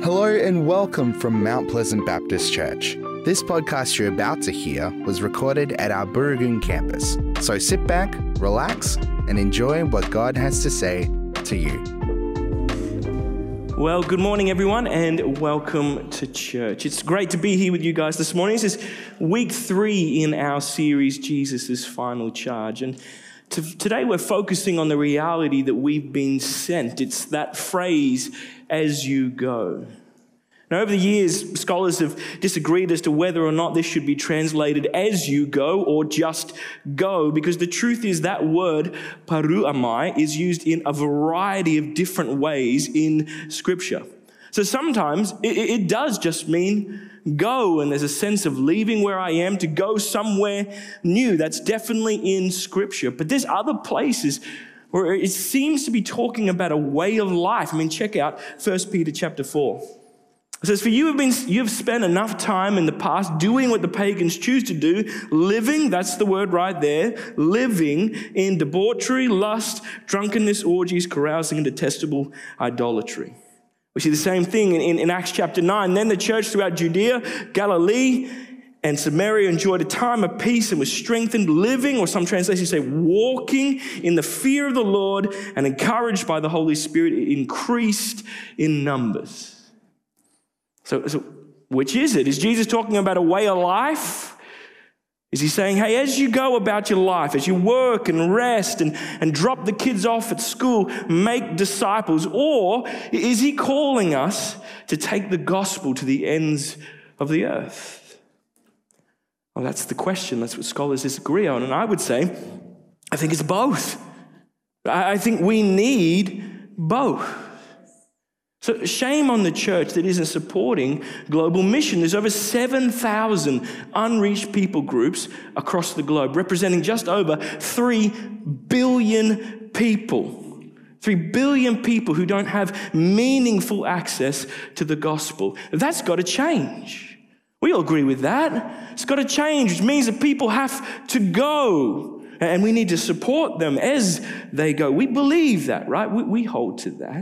Hello and welcome from Mount Pleasant Baptist Church. This podcast you're about to hear was recorded at our Booragoon campus. So sit back, relax, and enjoy what God has to say to you. Well, good morning, everyone, and welcome to church. It's great to be here with you guys this morning. This is week 3 in our series, Jesus' Final Charge. And today we're focusing on the reality that we've been sent. It's that phrase, as you go. Now, over the years, scholars have disagreed as to whether or not this should be translated as you go or just go, because the truth is that word, paruamai, is used in a variety of different ways in Scripture. So sometimes it does just mean go, and there's a sense of leaving where I am to go somewhere new. That's definitely in Scripture. But there's other places where it seems to be talking about a way of life. I mean, check out 1 Peter chapter 4. It says, for you've spent enough time in the past doing what the pagans choose to do, living, that's the word right there, living in debauchery, lust, drunkenness, orgies, carousing, and detestable idolatry. We see the same thing in Acts chapter 9. Then the church throughout Judea, Galilee, and Samaria enjoyed a time of peace and was strengthened, living, or some translations say walking, in the fear of the Lord, and encouraged by the Holy Spirit, it increased in numbers. So which is it? Is Jesus talking about a way of life? Is he saying, hey, as you go about your life, as you work and rest and drop the kids off at school, make disciples? Or is he calling us to take the gospel to the ends of the earth? Well, that's the question. That's what scholars disagree on. And I would say, I think it's both. I think we need both. So shame on the church that isn't supporting global mission. There's over 7,000 unreached people groups across the globe, representing just over 3 billion people. 3 billion people who don't have meaningful access to the gospel. That's got to change. We all agree with that. It's got to change, which means that people have to go, and we need to support them as they go. We believe that, right? We hold to that.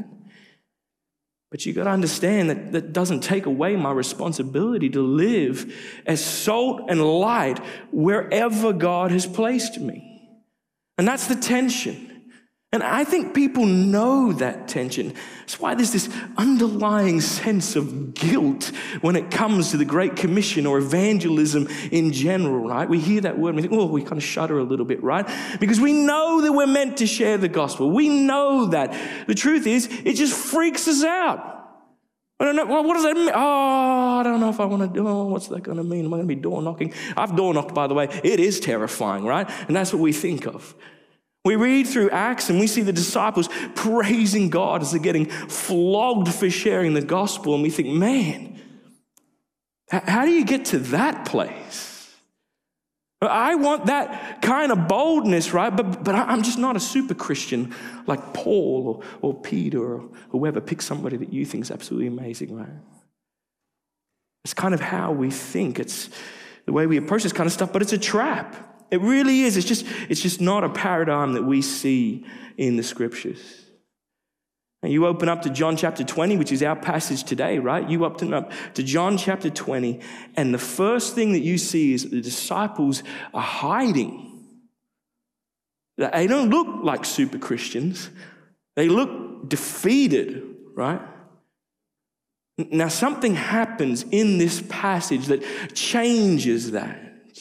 But you got to understand that that doesn't take away my responsibility to live as salt and light wherever God has placed me. And that's the tension. And I think people know that tension. That's why there's this underlying sense of guilt when it comes to the Great Commission or evangelism in general, right? We hear that word and we think, oh, we kind of shudder a little bit, right? Because we know that we're meant to share the gospel. We know that. The truth is, it just freaks us out. I don't know, well, what does that mean? Oh, I don't know if I want to do, what's that going to mean? Am I going to be door knocking? I've door knocked, by the way. It is terrifying, right? And that's what we think of. We read through Acts and we see the disciples praising God as they're getting flogged for sharing the gospel. And we think, man, how do you get to that place? I want that kind of boldness, right? But I'm just not a super Christian like Paul or Peter or whoever. Pick somebody that you think is absolutely amazing, right? It's kind of how we think. It's the way we approach this kind of stuff, but it's a trap. It really is. It's just not a paradigm that we see in the Scriptures. And you open up to John chapter 20, which is our passage today, right? You open up to John chapter 20, and the first thing that you see is that the disciples are hiding. They don't look like super Christians. They look defeated, right? Now, something happens in this passage that changes that.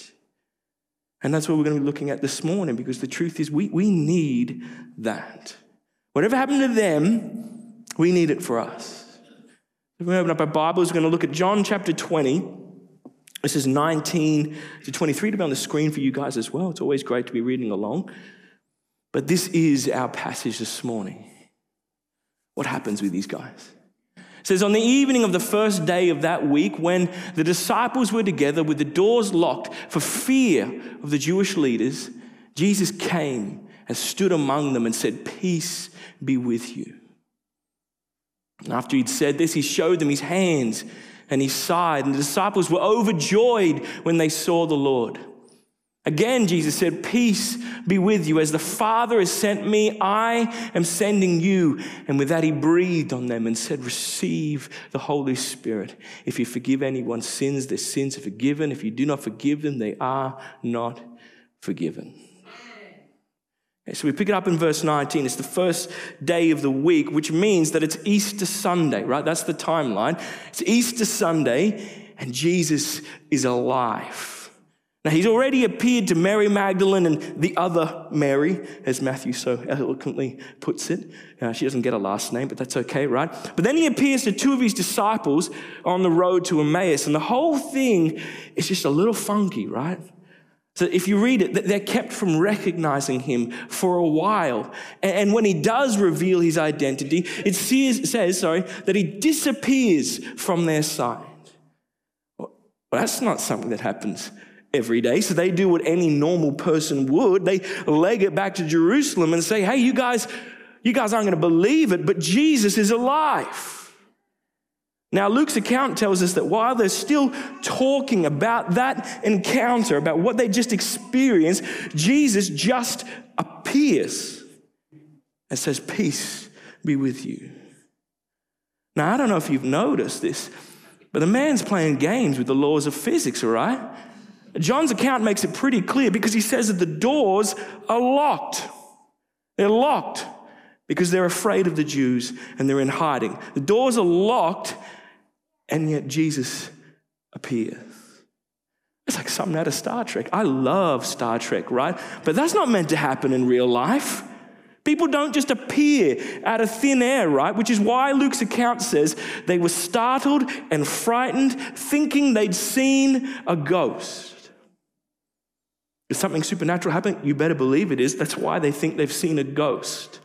And that's what we're going to be looking at this morning, because the truth is we need that. Whatever happened to them, we need it for us. If we open up our Bibles, we're going to look at John chapter 20. This is 19 to 23 to be on the screen for you guys as well. It's always great to be reading along. But this is our passage this morning. What happens with these guys? It says, on the evening of the first day of that week, when the disciples were together with the doors locked for fear of the Jewish leaders, Jesus came and stood among them and said, peace be with you. And after he'd said this, he showed them his hands and his side, and the disciples were overjoyed when they saw the Lord. Again, Jesus said, peace be with you. As the Father has sent me, I am sending you. And with that, he breathed on them and said, receive the Holy Spirit. If you forgive anyone's sins, their sins are forgiven. If you do not forgive them, they are not forgiven. Okay, so we pick it up in verse 19. It's the first day of the week, which means that it's Easter Sunday, right? That's the timeline. It's Easter Sunday, and Jesus is alive. Now, he's already appeared to Mary Magdalene and the other Mary, as Matthew so eloquently puts it. She doesn't get a last name, but that's okay, right? But then he appears to two of his disciples on the road to Emmaus, and the whole thing is just a little funky, right? So if you read it, they're kept from recognizing him for a while. And when he does reveal his identity, it says that he disappears from their sight. Well, that's not something that happens every day. So they do what any normal person would. They leg it back to Jerusalem and say, hey, you guys aren't going to believe it, but Jesus is alive. Now, Luke's account tells us that while they're still talking about that encounter, about what they just experienced, Jesus just appears and says, peace be with you. Now, I don't know if you've noticed this, but the man's playing games with the laws of physics, all right? John's account makes it pretty clear because he says that the doors are locked. They're locked because they're afraid of the Jews and they're in hiding. The doors are locked, and yet Jesus appears. It's like something out of Star Trek. I love Star Trek, right? But that's not meant to happen in real life. People don't just appear out of thin air, right? Which is why Luke's account says they were startled and frightened, thinking they'd seen a ghost. Is something supernatural happening? You better believe it is. That's why they think they've seen a ghost.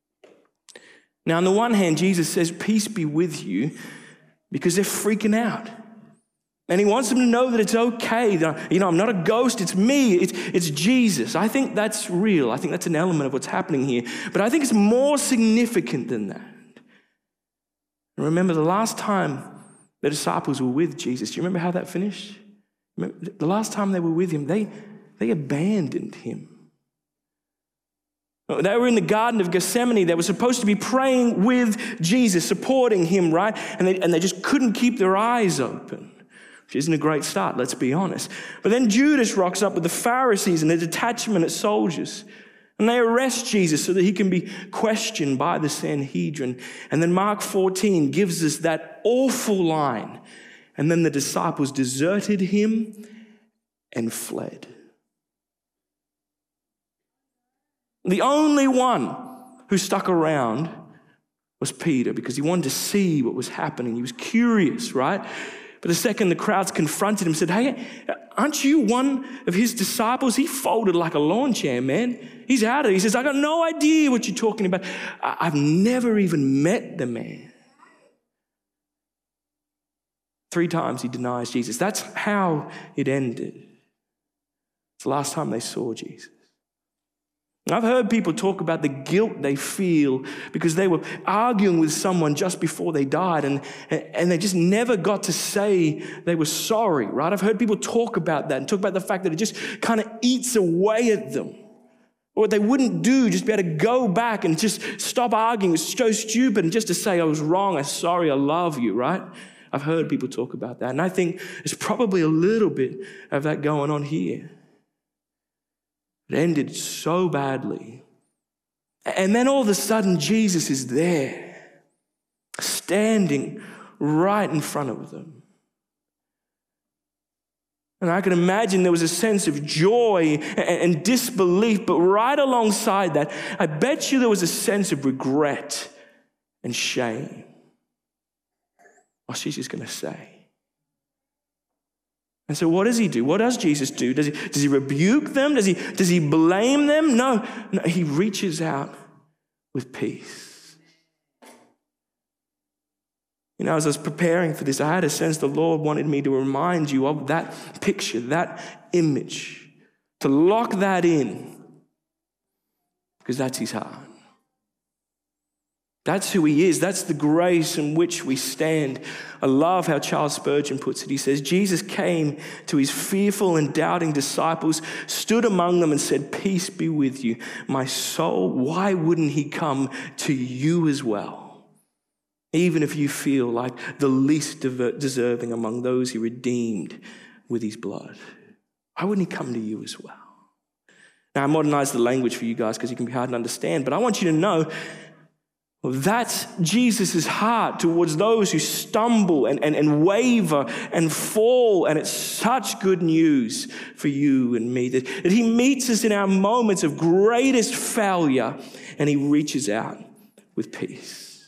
Now, on the one hand, Jesus says, peace be with you, because they're freaking out. And he wants them to know that it's okay. That, I'm not a ghost. It's me. It's Jesus. I think that's real. I think that's an element of what's happening here. But I think it's more significant than that. And remember, the last time the disciples were with Jesus, do you remember how that finished? Remember, the last time they were with him, they abandoned him. They were in the Garden of Gethsemane. They were supposed to be praying with Jesus, supporting him, right? And they just couldn't keep their eyes open, which isn't a great start, let's be honest. But then Judas rocks up with the Pharisees and a detachment of soldiers, and they arrest Jesus so that he can be questioned by the Sanhedrin. And then Mark 14 gives us that awful line. And then the disciples deserted him and fled. The only one who stuck around was Peter, because he wanted to see what was happening. He was curious, right? But the second the crowds confronted him, said, hey, aren't you one of his disciples? He folded like a lawn chair, man. He's out of it. He says, I got no idea what you're talking about. I've never even met the man. 3 times he denies Jesus. That's how it ended. It's the last time they saw Jesus. I've heard people talk about the guilt they feel because they were arguing with someone just before they died and they just never got to say they were sorry, right? I've heard people talk about that and talk about the fact that it just kind of eats away at them. Or what they wouldn't do, just be able to go back and just stop arguing. It's so stupid, and just to say, I was wrong, I'm sorry, I love you, right? I've heard people talk about that. And I think there's probably a little bit of that going on here. It ended so badly. And then all of a sudden, Jesus is there, standing right in front of them. And I can imagine there was a sense of joy and disbelief, but right alongside that, I bet you there was a sense of regret and shame. What's Jesus going to say? And so what does he do? What does Jesus do? Does he rebuke them? Does he blame them? No, he reaches out with peace. You know, as I was preparing for this, I had a sense the Lord wanted me to remind you of that picture, that image, to lock that in, because that's his heart. That's who he is. That's the grace in which we stand. I love how Charles Spurgeon puts it. He says, Jesus came to his fearful and doubting disciples, stood among them and said, peace be with you. My soul, why wouldn't he come to you as well? Even if you feel like the least deserving among those he redeemed with his blood. Why wouldn't he come to you as well? Now, I modernized the language for you guys because it can be hard to understand, but I want you to know that's Jesus' heart towards those who stumble and waver and fall. And it's such good news for you and me that he meets us in our moments of greatest failure and he reaches out with peace.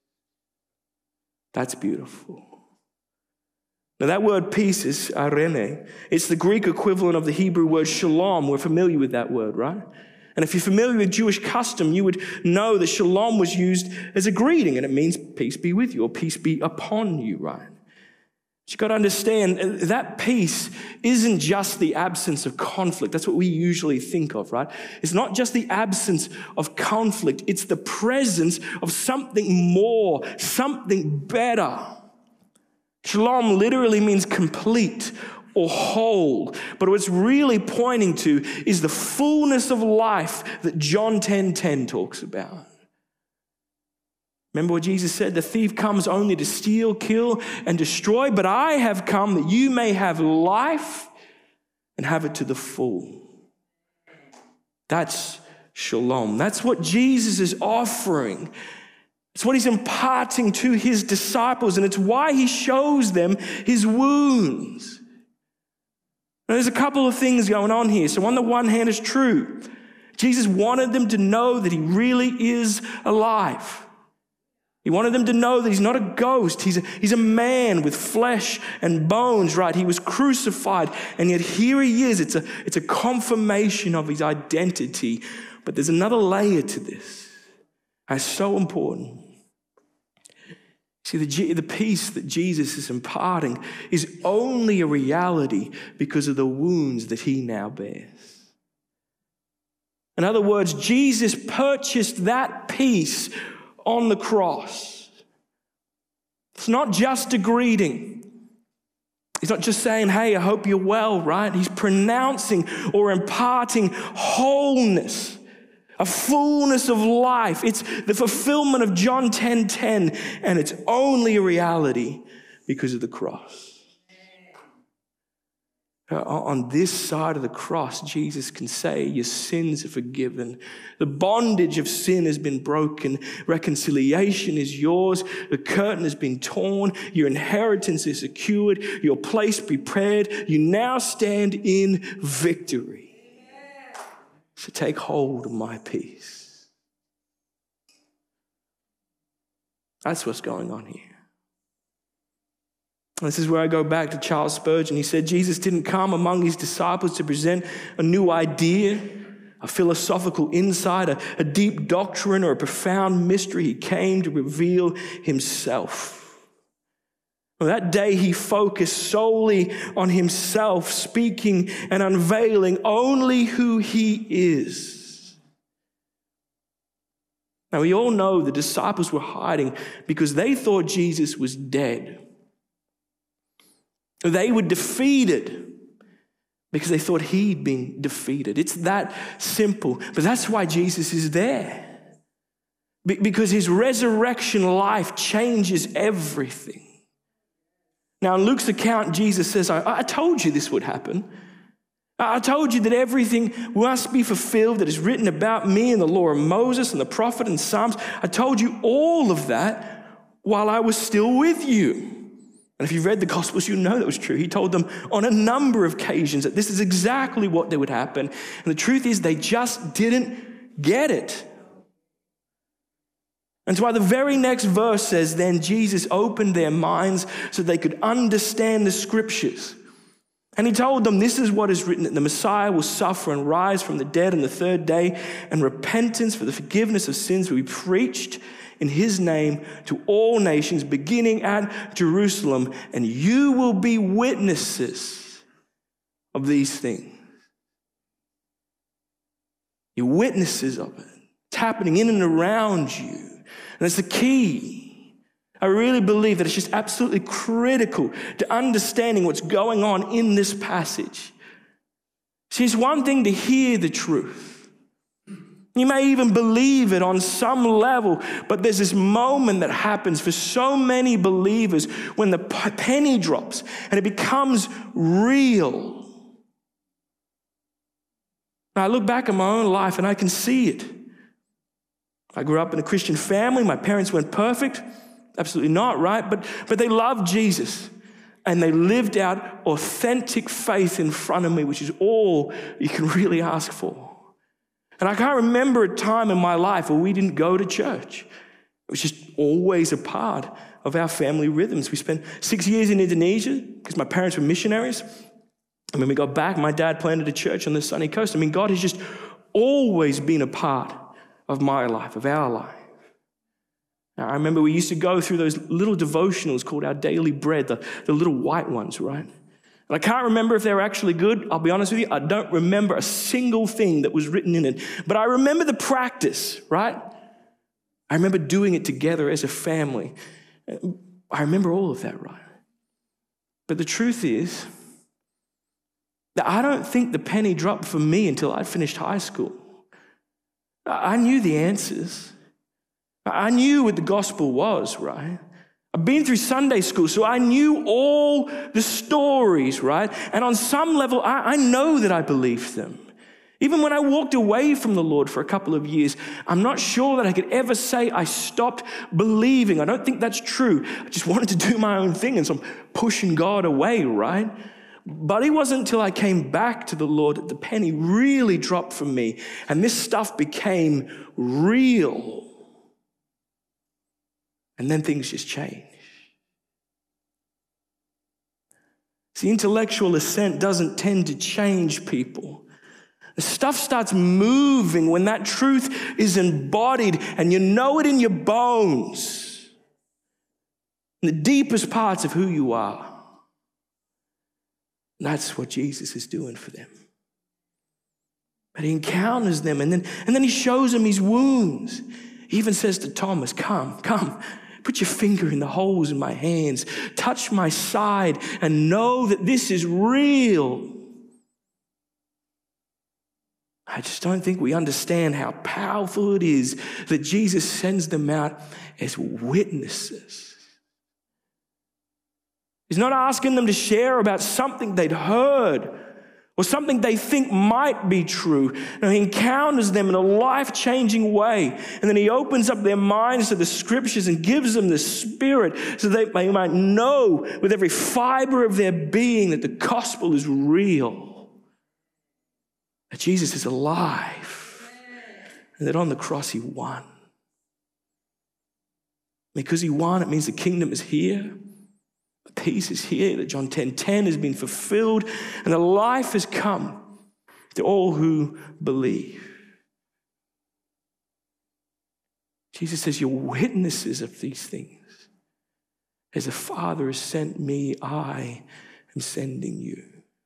That's beautiful. Now that word peace is arene. It's the Greek equivalent of the Hebrew word shalom. We're familiar with that word, right? And if you're familiar with Jewish custom, you would know that shalom was used as a greeting, and it means peace be with you or peace be upon you, right? But you've got to understand that peace isn't just the absence of conflict. That's what we usually think of, right? It's not just the absence of conflict. It's the presence of something more, something better. Shalom literally means complete or whole. But what's really pointing to is the fullness of life that John 10:10 talks about. Remember what Jesus said? The thief comes only to steal, kill, and destroy, but I have come that you may have life and have it to the full. That's shalom. That's what Jesus is offering. It's what he's imparting to his disciples, and it's why he shows them his wounds. Now, there's a couple of things going on here. So on the one hand, it's true. Jesus wanted them to know that he really is alive. He wanted them to know that he's not a ghost. He's a man with flesh and bones, right? He was crucified, and yet here he is. It's a confirmation of his identity. But there's another layer to this. That's so important. See, the peace that Jesus is imparting is only a reality because of the wounds that he now bears. In other words, Jesus purchased that peace on the cross. It's not just a greeting. He's not just saying, hey, I hope you're well, right? He's pronouncing or imparting wholeness, a fullness of life. It's the fulfillment of John 10:10, and it's only a reality because of the cross. On this side of the cross, Jesus can say, your sins are forgiven. The bondage of sin has been broken. Reconciliation is yours. The curtain has been torn. Your inheritance is secured. Your place prepared. You now stand in victory. So take hold of my peace. That's what's going on here. This is where I go back to Charles Spurgeon. He said Jesus didn't come among his disciples to present a new idea, a philosophical insight, a deep doctrine, or a profound mystery. He came to reveal himself. On that day, he focused solely on himself, speaking and unveiling only who he is. Now, we all know the disciples were hiding because they thought Jesus was dead. They were defeated because they thought he'd been defeated. It's that simple. But that's why Jesus is there. Because his resurrection life changes everything. Now, in Luke's account, Jesus says, I told you this would happen. I told you that everything must be fulfilled that is written about me in the law of Moses and the prophet and Psalms. I told you all of that while I was still with you. And if you've read the Gospels, you know that was true. He told them on a number of occasions that this is exactly what would happen. And the truth is they just didn't get it. And so why the very next verse says, then Jesus opened their minds so they could understand the scriptures. And he told them, this is what is written, that the Messiah will suffer and rise from the dead on the third day, and repentance for the forgiveness of sins will be preached in his name to all nations, beginning at Jerusalem, and you will be witnesses of these things. You're witnesses of it. It's happening in and around you. And that's the key. I really believe that it's just absolutely critical to understanding what's going on in this passage. See, it's one thing to hear the truth. You may even believe it on some level, but there's this moment that happens for so many believers when the penny drops and it becomes real. Now, I look back at my own life and I can see it. I grew up in a Christian family. My parents weren't perfect. Absolutely not, right? But they loved Jesus. And they lived out authentic faith in front of me, which is all you can really ask for. And I can't remember a time in my life where we didn't go to church. It was just always a part of our family rhythms. We spent 6 years in Indonesia because my parents were missionaries. And when we got back, my dad planted a church on the sunny coast. I mean, God has just always been a part of my life, of our life. Now, I remember we used to go through those little devotionals called Our Daily Bread, the little white ones, right? And I can't remember if they were actually good. I'll be honest with you, I don't remember a single thing that was written in it. But I remember the practice, right? I remember doing it together as a family. I remember all of that, right? But the truth is that I don't think the penny dropped for me until I finished high school. I knew the answers. I knew what the gospel was, right? I've been through Sunday school, so I knew all the stories, right? And on some level, I know that I believed them. Even when I walked away from the Lord for a couple of years, I'm not sure that I could ever say I stopped believing. I don't think that's true. I just wanted to do my own thing, and so I'm pushing God away, right? But it wasn't until I came back to the Lord that the penny really dropped for me, and this stuff became real. And then things just change. See, intellectual assent doesn't tend to change people. The stuff starts moving when that truth is embodied and you know it in your bones, in the deepest parts of who you are. And that's what Jesus is doing for them. But he encounters them and then he shows them his wounds. He even says to Thomas, come. Put your finger in the holes in my hands. Touch my side and know that this is real. I just don't think we understand how powerful it is that Jesus sends them out as witnesses. He's not asking them to share about something they'd heard or something they think might be true. No, he encounters them in a life-changing way. And then he opens up their minds to the scriptures and gives them the Spirit so that they might know with every fiber of their being that the gospel is real, that Jesus is alive, and that on the cross he won. Because he won, it means the kingdom is here. Peace is here, that John 10:10 has been fulfilled, and the life has come to all who believe. Jesus says, you're witnesses of these things. As the Father has sent me, I am sending you.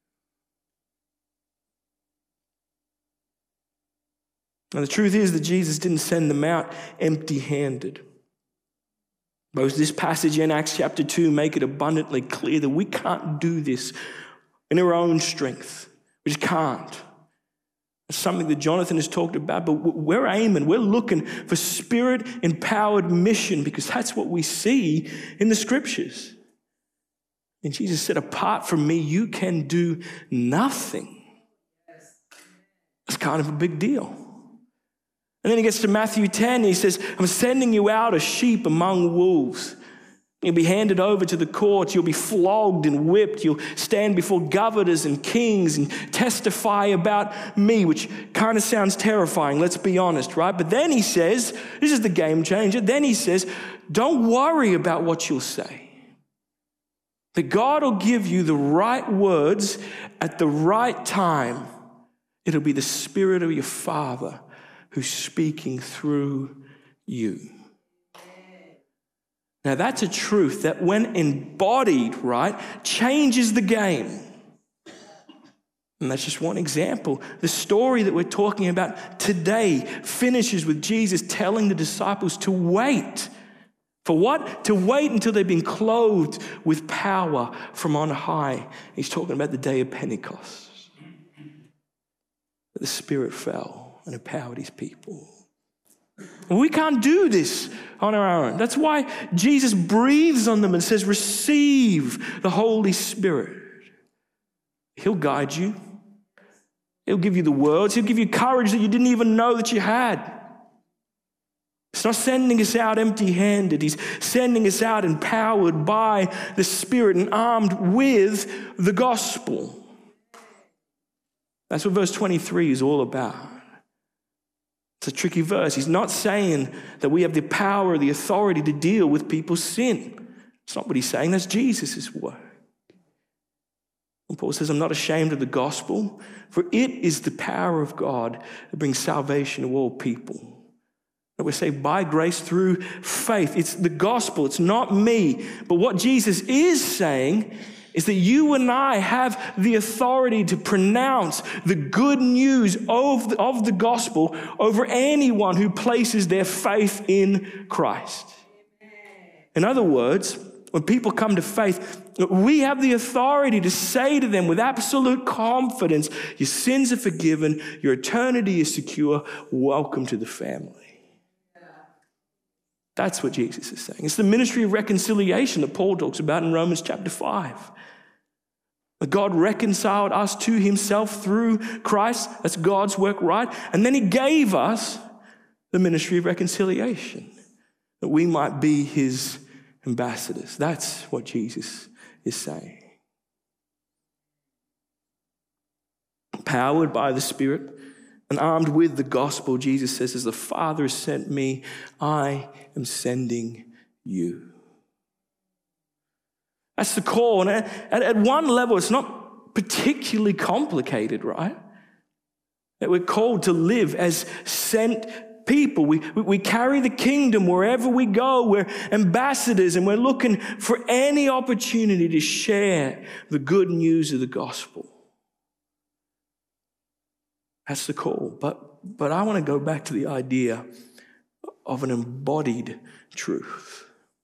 And the truth is that Jesus didn't send them out empty-handed. Both this passage and Acts chapter 2 make it abundantly clear that we can't do this in our own strength. We just can't. It's something that Jonathan has talked about, but we're aiming, we're looking for Spirit-empowered mission because that's what we see in the scriptures. And Jesus said, apart from me, you can do nothing. That's kind of a big deal. And then he gets to Matthew 10, and he says, I'm sending you out as sheep among wolves. You'll be handed over to the courts. You'll be flogged and whipped. You'll stand before governors and kings and testify about me, which kind of sounds terrifying, let's be honest, right? But then he says, this is the game changer. Then he says, don't worry about what you'll say. That God will give you the right words at the right time. It'll be the Spirit of your Father who's speaking through you. Now that's a truth that when embodied, right, changes the game. And that's just one example. The story that we're talking about today finishes with Jesus telling the disciples to wait. For what? To wait until they've been clothed with power from on high. He's talking about the day of Pentecost. The Spirit fell and empowered his people. And we can't do this on our own. That's why Jesus breathes on them and says, receive the Holy Spirit. He'll guide you. He'll give you the words. He'll give you courage that you didn't even know that you had. He's not sending us out empty-handed. He's sending us out empowered by the Spirit and armed with the gospel. That's what verse 23 is all about. It's a tricky verse. He's not saying that we have the power or the authority to deal with people's sin. It's not what he's saying. That's Jesus' work. And Paul says, I'm not ashamed of the gospel, for it is the power of God that brings salvation to all people. And we're saved by grace through faith. It's the gospel. It's not me. But what Jesus is saying is that you and I have the authority to pronounce the good news of the gospel over anyone who places their faith in Christ. In other words, when people come to faith, we have the authority to say to them with absolute confidence, your sins are forgiven, your eternity is secure, welcome to the family. That's what Jesus is saying. It's the ministry of reconciliation that Paul talks about in Romans chapter 5. God reconciled us to himself through Christ. That's God's work, right? And then he gave us the ministry of reconciliation, that we might be his ambassadors. That's what Jesus is saying. Powered by the Spirit and armed with the gospel, Jesus says, as the Father has sent me, I am sending you. That's the call. And at one level, it's not particularly complicated, right? That we're called to live as sent people. We carry the kingdom wherever we go. We're ambassadors, and we're looking for any opportunity to share the good news of the gospel. That's the call. But I want to go back to the idea of an embodied truth.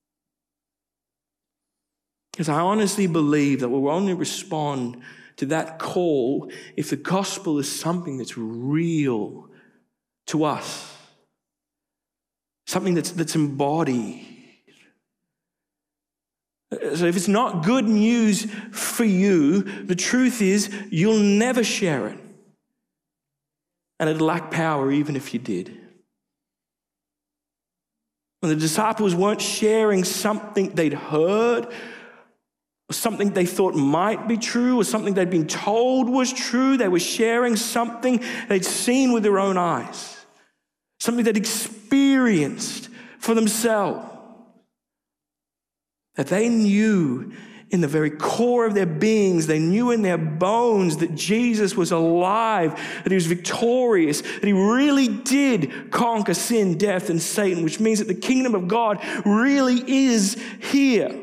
Because I honestly believe that we'll only respond to that call if the gospel is something that's real to us. Something that's embodied. So if it's not good news for you, the truth is you'll never share it. And it'd lack power even if you did. When the disciples weren't sharing something they'd heard, or something they thought might be true, or something they'd been told was true. They were sharing something they'd seen with their own eyes, something they'd experienced for themselves, that they knew in the very core of their beings, they knew in their bones that Jesus was alive, that he was victorious, that he really did conquer sin, death, and Satan, which means that the kingdom of God really is here.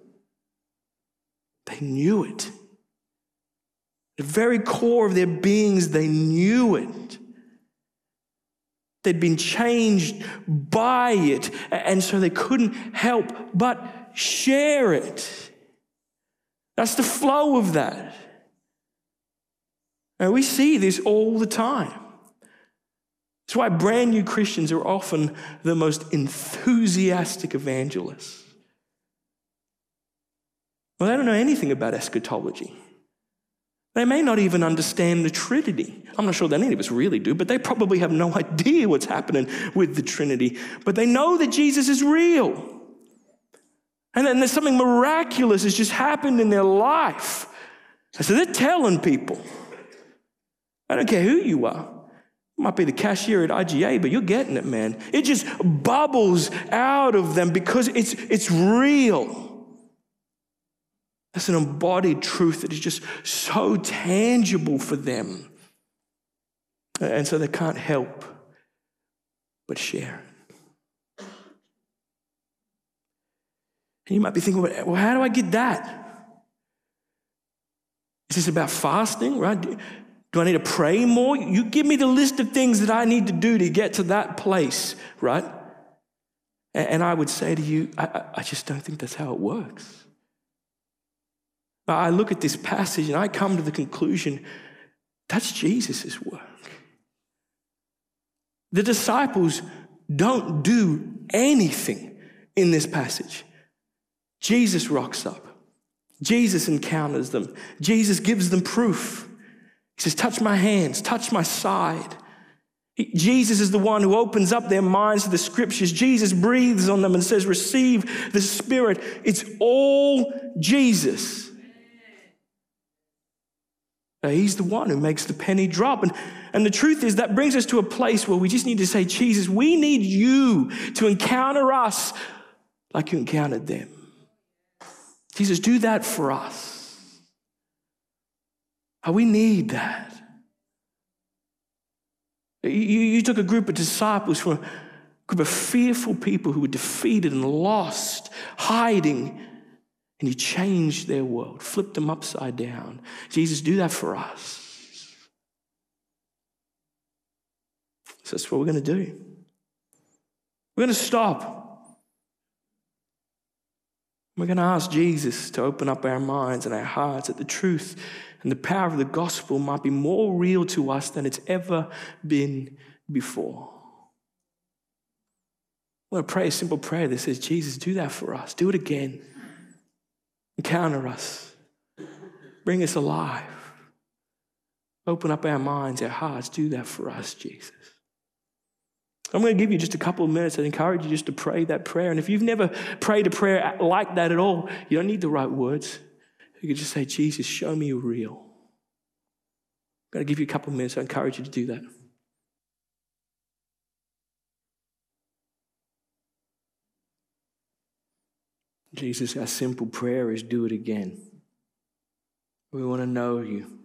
They knew it. The very core of their beings, they knew it. They'd been changed by it, and so they couldn't help but share it. That's the flow of that. And we see this all the time. That's why brand new Christians are often the most enthusiastic evangelists. Well, they don't know anything about eschatology. They may not even understand the Trinity. I'm not sure that any of us really do, but they probably have no idea what's happening with the Trinity. But they know that Jesus is real. And then there's something miraculous has just happened in their life. So they're telling people. I don't care who you are. You might be the cashier at IGA, but you're getting it, man. It just bubbles out of them because it's real. That's an embodied truth that is just so tangible for them. And so they can't help but share it. And you might be thinking, well, how do I get that? Is this about fasting, right? Do I need to pray more? You give me the list of things that I need to do to get to that place, right? And I would say to you, I just don't think that's how it works. I look at this passage and I come to the conclusion, that's Jesus' work. The disciples don't do anything in this passage. Jesus rocks up. Jesus encounters them. Jesus gives them proof. He says, touch my hands, touch my side. Jesus is the one who opens up their minds to the scriptures. Jesus breathes on them and says, receive the Spirit. It's all Jesus. He's the one who makes the penny drop. And the truth is that brings us to a place where we just need to say, Jesus, we need you to encounter us like you encountered them. Jesus, do that for us. We need that. You took a group of disciples from a group of fearful people who were defeated and lost, hiding, and you changed their world, flipped them upside down. Jesus, do that for us. So that's what we're going to do. We're going to stop. We're going to ask Jesus to open up our minds and our hearts that the truth and the power of the gospel might be more real to us than it's ever been before. I want to pray a simple prayer that says, Jesus, do that for us. Do it again. Encounter us. Bring us alive. Open up our minds, our hearts. Do that for us, Jesus. I'm going to give you just a couple of minutes. I encourage you just to pray that prayer. And if you've never prayed a prayer like that at all, you don't need the right words. You can just say, Jesus, show me you're real. I'm going to give you a couple of minutes. I encourage you to do that. Jesus, our simple prayer is do it again. We want to know you.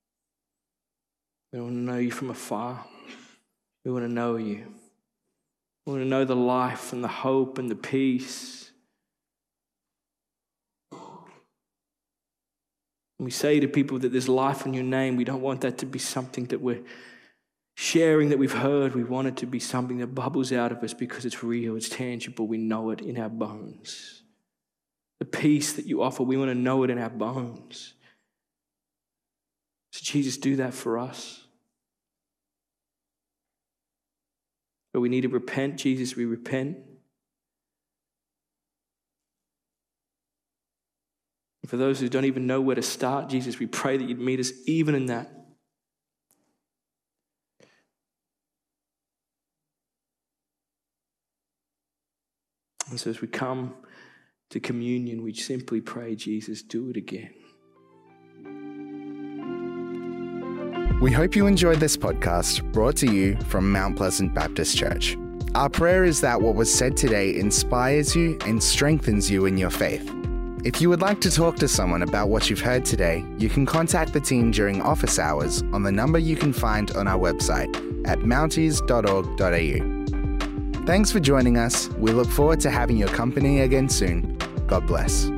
We want to know you from afar. We want to know you. We want to know the life and the hope and the peace. When we say to people that there's life in your name, we don't want that to be something that we're sharing that we've heard. We want it to be something that bubbles out of us because it's real, it's tangible. We know it in our bones. The peace that you offer, we want to know it in our bones. So Jesus, do that for us. But we need to repent, Jesus, we repent. And for those who don't even know where to start, Jesus, we pray that you'd meet us even in that. And so as we come to communion, we simply pray, Jesus, do it again. We hope you enjoyed this podcast brought to you from Mount Pleasant Baptist Church. Our prayer is that what was said today inspires you and strengthens you in your faith. If you would like to talk to someone about what you've heard today, you can contact the team during office hours on the number you can find on our website at mounties.org.au. Thanks for joining us. We look forward to having your company again soon. God bless.